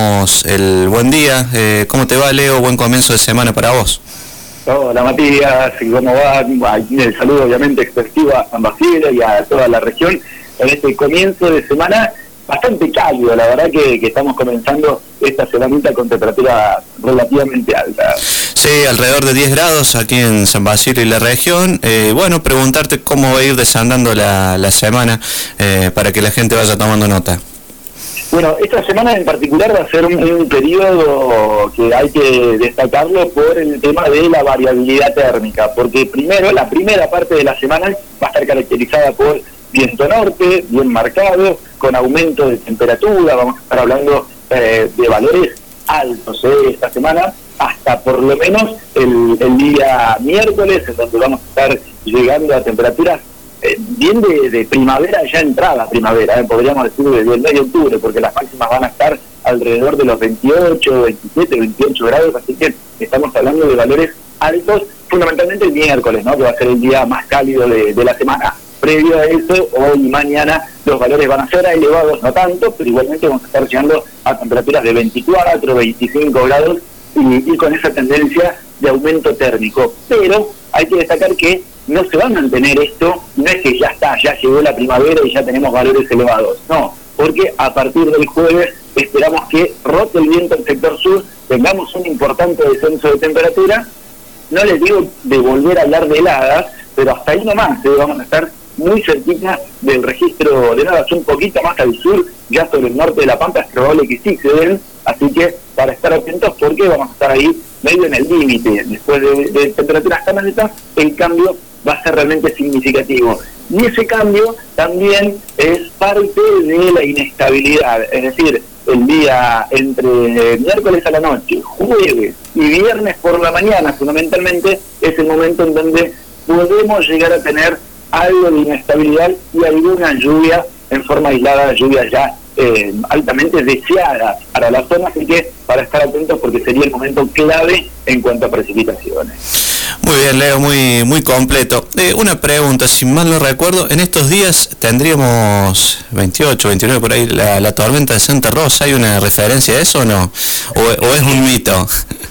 El buen día. ¿Cómo te va, Leo? Buen comienzo de semana para vos. Hola, Matías, ¿cómo va? Aquí el saludo obviamente expresivo a San Basilio y a toda la región en este comienzo de semana bastante cálido. La verdad que estamos comenzando esta semanita con temperatura relativamente alta. Sí, alrededor de 10 grados aquí en San Basilio y la región. Bueno, preguntarte cómo va a ir desandando la semana para que la gente vaya tomando nota. Bueno, esta semana en particular va a ser un periodo que hay que destacarlo por el tema de la variabilidad térmica, porque primero, la primera parte de la semana va a estar caracterizada por viento norte, bien marcado, con aumento de temperatura. Vamos a estar hablando de valores altos esta semana, hasta por lo menos el día miércoles, en donde vamos a estar llegando a temperaturas bien de primavera, ya entrada primavera, podríamos decir desde el mes de octubre, porque las máximas van a estar alrededor de los 28, 27, 28 grados, así que estamos hablando de valores altos, fundamentalmente el miércoles, ¿no?, que va a ser el día más cálido de la semana. Previo a eso, hoy y mañana, los valores van a ser elevados, no tanto, pero igualmente vamos a estar llegando a temperaturas de 24, 25 grados y con esa tendencia de aumento térmico. Pero hay que destacar que no se va a mantener esto, no es que ya está, ya llegó la primavera y ya tenemos valores elevados, no, porque a partir del jueves esperamos que rote el viento en el sector sur, tengamos un importante descenso de temperatura. No les digo de volver a hablar de heladas, pero hasta ahí nomás, vamos a estar muy cerquita del registro de heladas, un poquito más al sur, ya sobre el norte de La Pampa es probable que sí se den, así que para estar atentos porque vamos a estar ahí medio en el límite. Después de temperaturas tan altas, el cambio va a ser realmente significativo. Y ese cambio también es parte de la inestabilidad, es decir, el día entre miércoles a la noche, jueves y viernes por la mañana, fundamentalmente, es el momento en donde podemos llegar a tener algo de inestabilidad y alguna lluvia en forma aislada, lluvia ya altamente deseada para la zona, así que para estar atentos porque sería el momento clave en cuanto a precipitaciones. Muy bien, Leo, muy completo. Una pregunta, si mal no recuerdo, en estos días tendríamos 28, 29 por ahí, la tormenta de Santa Rosa. ¿Hay una referencia a eso o no? ¿O es un mito?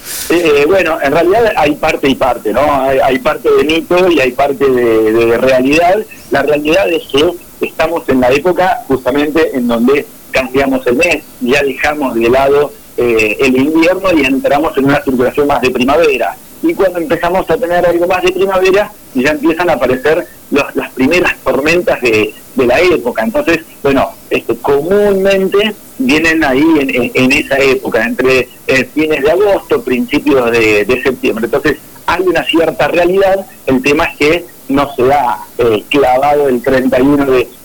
Bueno, en realidad hay parte y parte, ¿no? Hay parte de mito y hay parte de realidad. La realidad es que estamos en la época justamente en donde cambiamos el mes, ya dejamos de lado el invierno y entramos en una circulación más de primavera. Y cuando empezamos a tener algo más de primavera, ya empiezan a aparecer las primeras tormentas de la época. Entonces, bueno, comúnmente vienen ahí en esa época, entre fines de agosto, principios de septiembre. Entonces, hay una cierta realidad. El tema es que no se ha clavado el 31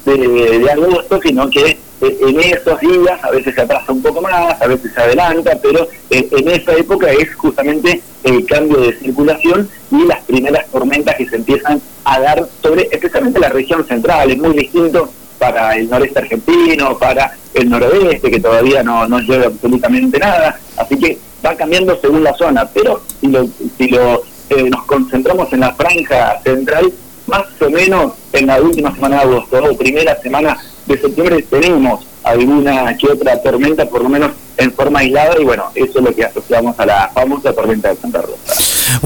de agosto, sino que en esos días a veces se atrasa un poco más, a veces se adelanta, pero en esa época es justamente el cambio de circulación y las primeras tormentas que se empiezan a dar sobre especialmente la región central. Es muy distinto para el noreste argentino, para el noroeste, que todavía no llueve absolutamente nada, así que va cambiando según la zona, pero si nos concentramos en la franja central, más o menos en la última semana de agosto o primera semana de septiembre tenemos alguna que otra tormenta, por lo menos en forma aislada, y bueno, eso es lo que asociamos a la famosa tormenta de Santa Rosa.